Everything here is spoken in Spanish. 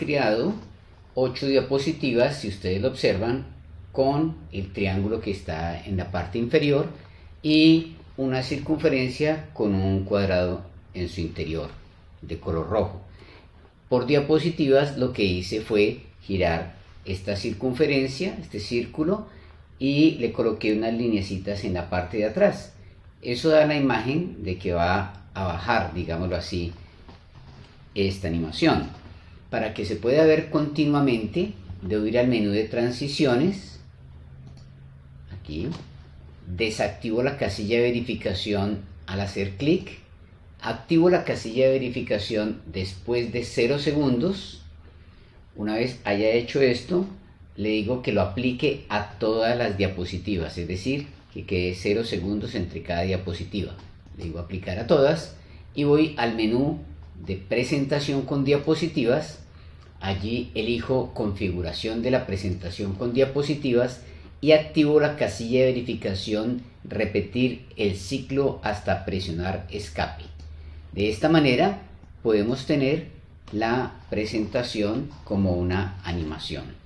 creado 8 diapositivas, si ustedes lo observan, con el triángulo que está en la parte inferior y una circunferencia con un cuadrado en su interior de color rojo. Por diapositivas lo que hice fue girar esta circunferencia, este círculo, y le coloqué unas lineecitas en la parte de atrás. Eso da la imagen de que va a bajar, digámoslo así, esta animación. Para que se pueda ver continuamente, debo ir al menú de transiciones, aquí, desactivo la casilla de verificación al hacer clic, activo la casilla de verificación después de 0 segundos. Una vez haya hecho esto, le digo que lo aplique a todas las diapositivas, es decir, que quede 0 segundos entre cada diapositiva. Le digo aplicar a todas y voy al menú de presentación con diapositivas. Allí elijo configuración de la presentación con diapositivas y activo la casilla de verificación repetir el ciclo hasta presionar escape. De esta manera podemos tener la presentación como una animación.